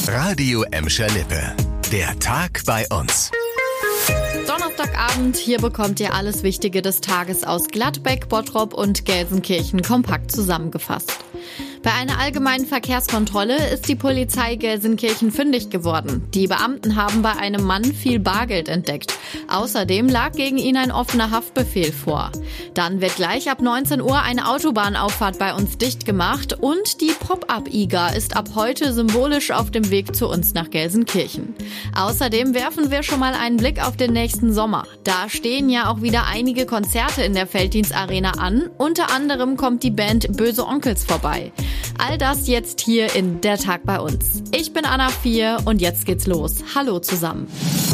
Radio Emscher Lippe. Der Tag bei uns. Donnerstagabend, hier bekommt ihr alles Wichtige des Tages aus Gladbeck, Bottrop und Gelsenkirchen kompakt zusammengefasst. Bei einer allgemeinen Verkehrskontrolle ist die Polizei Gelsenkirchen fündig geworden. Die Beamten haben bei einem Mann viel Bargeld entdeckt. Außerdem lag gegen ihn ein offener Haftbefehl vor. Dann wird gleich ab 19 Uhr eine Autobahnauffahrt bei uns dicht gemacht und die Pop-Up-IGA ist ab heute symbolisch auf dem Weg zu uns nach Gelsenkirchen. Außerdem werfen wir schon mal einen Blick auf den nächsten Sommer. Da stehen ja auch wieder einige Konzerte in der Felddienstarena an. Unter anderem kommt die Band Böse Onkels vorbei. All das jetzt hier in Der Tag bei uns. Ich bin Anna 4 und jetzt geht's los. Hallo zusammen.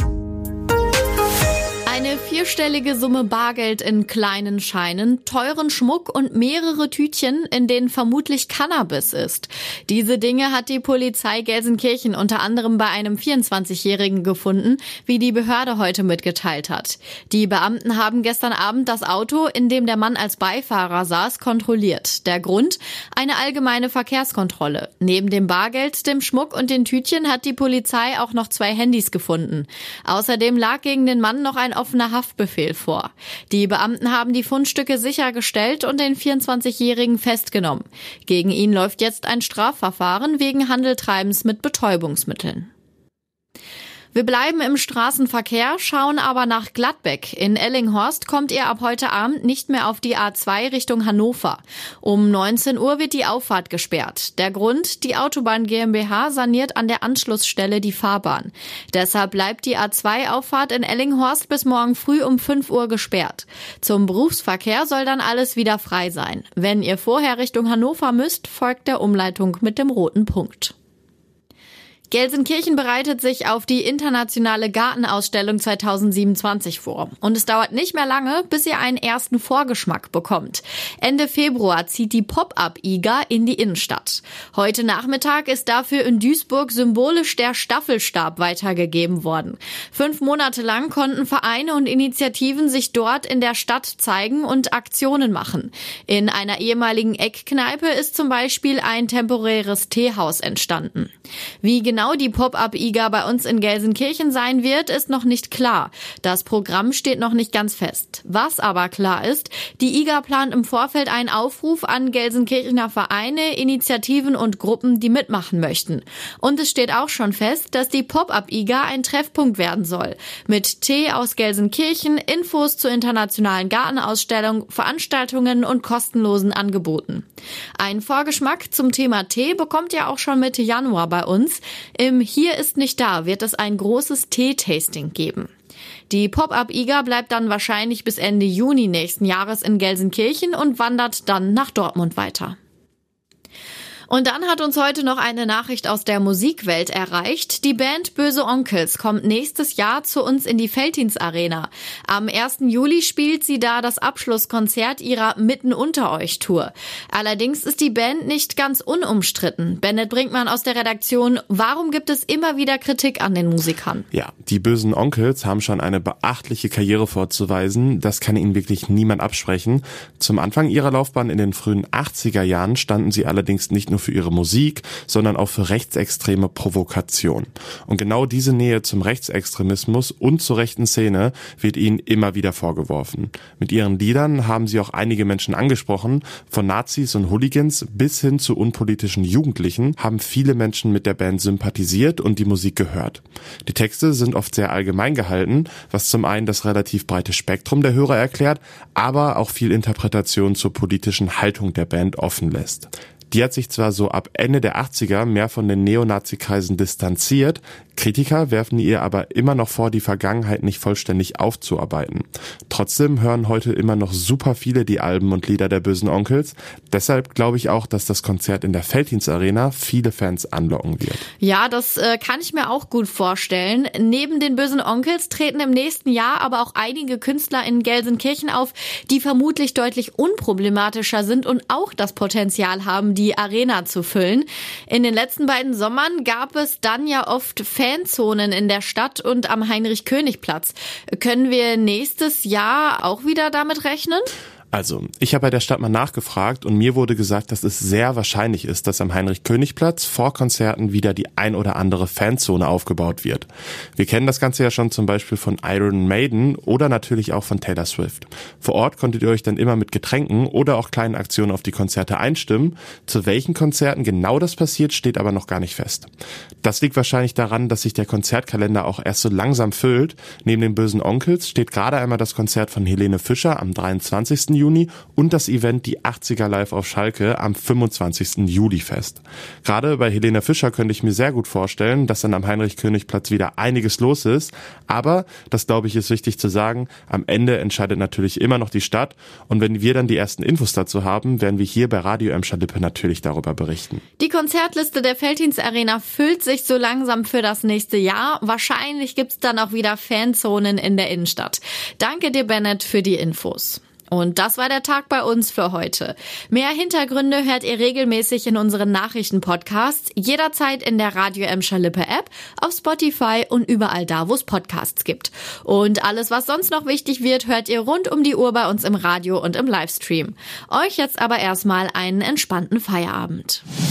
Eine vierstellige Summe Bargeld in kleinen Scheinen, teuren Schmuck und mehrere Tütchen, in denen vermutlich Cannabis ist. Diese Dinge hat die Polizei Gelsenkirchen unter anderem bei einem 24-Jährigen gefunden, wie die Behörde heute mitgeteilt hat. Die Beamten haben gestern Abend das Auto, in dem der Mann als Beifahrer saß, kontrolliert. Der Grund? Eine allgemeine Verkehrskontrolle. Neben dem Bargeld, dem Schmuck und den Tütchen hat die Polizei auch noch 2 Handys gefunden. Außerdem lag gegen den Mann noch ein offener Haftbefehl vor. Die Beamten haben die Fundstücke sichergestellt und den 24-Jährigen festgenommen. Gegen ihn läuft jetzt ein Strafverfahren wegen Handeltreibens mit Betäubungsmitteln. Wir bleiben im Straßenverkehr, schauen aber nach Gladbeck. In Ellinghorst kommt ihr ab heute Abend nicht mehr auf die A2 Richtung Hannover. Um 19 Uhr wird die Auffahrt gesperrt. Der Grund? Die Autobahn GmbH saniert an der Anschlussstelle die Fahrbahn. Deshalb bleibt die A2-Auffahrt in Ellinghorst bis morgen früh um 5 Uhr gesperrt. Zum Berufsverkehr soll dann alles wieder frei sein. Wenn ihr vorher Richtung Hannover müsst, folgt der Umleitung mit dem roten Punkt. Gelsenkirchen bereitet sich auf die internationale Gartenausstellung 2027 vor. Und es dauert nicht mehr lange, bis ihr einen ersten Vorgeschmack bekommt. Ende Februar zieht die Pop-Up-IGA in die Innenstadt. Heute Nachmittag ist dafür in Duisburg symbolisch der Staffelstab weitergegeben worden. 5 Monate lang konnten Vereine und Initiativen sich dort in der Stadt zeigen und Aktionen machen. In einer ehemaligen Eckkneipe ist zum Beispiel ein temporäres Teehaus entstanden. Wie genau die Pop-Up-IGA bei uns in Gelsenkirchen sein wird, ist noch nicht klar. Das Programm steht noch nicht ganz fest. Was aber klar ist, die IGA plant im Vorfeld einen Aufruf an Gelsenkirchener Vereine, Initiativen und Gruppen, die mitmachen möchten. Und es steht auch schon fest, dass die Pop-Up-IGA ein Treffpunkt werden soll. Mit Tee aus Gelsenkirchen, Infos zur internationalen Gartenausstellung, Veranstaltungen und kostenlosen Angeboten. Ein Vorgeschmack zum Thema Tee bekommt ihr auch schon Mitte Januar bei uns. Im Hier ist nicht da wird es ein großes Tee-Tasting geben. Die Pop-Up-IGA bleibt dann wahrscheinlich bis Ende Juni nächsten Jahres in Gelsenkirchen und wandert dann nach Dortmund weiter. Und dann hat uns heute noch eine Nachricht aus der Musikwelt erreicht. Die Band Böse Onkels kommt nächstes Jahr zu uns in die Felddienstarena. Am 1. Juli spielt sie da das Abschlusskonzert ihrer Mitten unter euch Tour. Allerdings ist die Band nicht ganz unumstritten. Bennett Brinkmann aus der Redaktion, warum gibt es immer wieder Kritik an den Musikern? Ja, die Bösen Onkels haben schon eine beachtliche Karriere vorzuweisen. Das kann ihnen wirklich niemand absprechen. Zum Anfang ihrer Laufbahn in den frühen 80er Jahren standen sie allerdings nicht nur für ihre Musik, sondern auch für rechtsextreme Provokation. Und genau diese Nähe zum Rechtsextremismus und zur rechten Szene wird ihnen immer wieder vorgeworfen. Mit ihren Liedern haben sie auch einige Menschen angesprochen. Von Nazis und Hooligans bis hin zu unpolitischen Jugendlichen haben viele Menschen mit der Band sympathisiert und die Musik gehört. Die Texte sind oft sehr allgemein gehalten, was zum einen das relativ breite Spektrum der Hörer erklärt, aber auch viel Interpretation zur politischen Haltung der Band offen lässt. Die hat sich zwar so ab Ende der 80er mehr von den Neonazi-Kreisen distanziert, Kritiker werfen ihr aber immer noch vor, die Vergangenheit nicht vollständig aufzuarbeiten. Trotzdem hören heute immer noch super viele die Alben und Lieder der Bösen Onkels. Deshalb glaube ich auch, dass das Konzert in der Felddienstarena viele Fans anlocken wird. Ja, das kann ich mir auch gut vorstellen. Neben den Bösen Onkels treten im nächsten Jahr aber auch einige Künstler in Gelsenkirchen auf, die vermutlich deutlich unproblematischer sind und auch das Potenzial haben, die Arena zu füllen. In den letzten beiden Sommern gab es dann ja oft Fanzonen in der Stadt und am Heinrich-König-Platz. Können wir nächstes Jahr auch wieder damit rechnen? Also, ich habe bei der Stadt mal nachgefragt und mir wurde gesagt, dass es sehr wahrscheinlich ist, dass am Heinrich-König-Platz vor Konzerten wieder die ein oder andere Fanzone aufgebaut wird. Wir kennen das Ganze ja schon zum Beispiel von Iron Maiden oder natürlich auch von Taylor Swift. Vor Ort konntet ihr euch dann immer mit Getränken oder auch kleinen Aktionen auf die Konzerte einstimmen. Zu welchen Konzerten genau das passiert, steht aber noch gar nicht fest. Das liegt wahrscheinlich daran, dass sich der Konzertkalender auch erst so langsam füllt. Neben den Bösen Onkels steht gerade einmal das Konzert von Helene Fischer am 23. Juni und das Event Die 80er Live auf Schalke am 25. Juli fest. Gerade bei Helene Fischer könnte ich mir sehr gut vorstellen, dass dann am Heinrich-König-Platz wieder einiges los ist. Aber, das glaube ich ist wichtig zu sagen, am Ende entscheidet natürlich immer noch die Stadt. Und wenn wir dann die ersten Infos dazu haben, werden wir hier bei Radio Emscher Lippe natürlich darüber berichten. Die Konzertliste der Veltins Arena füllt sich so langsam für das nächste Jahr. Wahrscheinlich gibt's dann auch wieder Fanzonen in der Innenstadt. Danke dir, Bennett, für die Infos. Und das war der Tag bei uns für heute. Mehr Hintergründe hört ihr regelmäßig in unseren Nachrichtenpodcasts, jederzeit in der Radio Emscher Lippe App, auf Spotify und überall da, wo es Podcasts gibt. Und alles, was sonst noch wichtig wird, hört ihr rund um die Uhr bei uns im Radio und im Livestream. Euch jetzt aber erstmal einen entspannten Feierabend.